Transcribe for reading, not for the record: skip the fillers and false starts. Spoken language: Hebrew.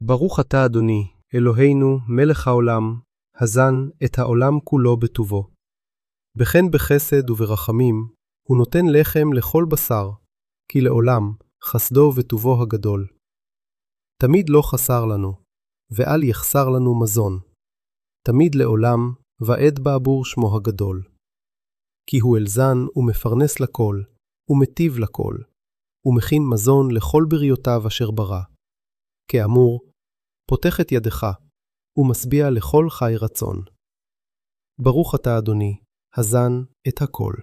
ברוך אתה אדוני, אלוהינו, מלך העולם, הזן את העולם כולו בטובו. בכן בחסד וברחמים, הוא נותן לחם לכל בשר, כי לעולם חסדו וטובו הגדול. תמיד לא חסר לנו, ואל יחסר לנו מזון. תמיד לעולם, ועד בעבור שמו הגדול. כי הוא אלזן ומפרנס לכל, ומטיב לכל, ומכין מזון לכל בריותיו אשר ברא. כאמור, פותח את ידך, ומשביע לכל חי רצון. ברוך אתה אדוני, הזן את הכל.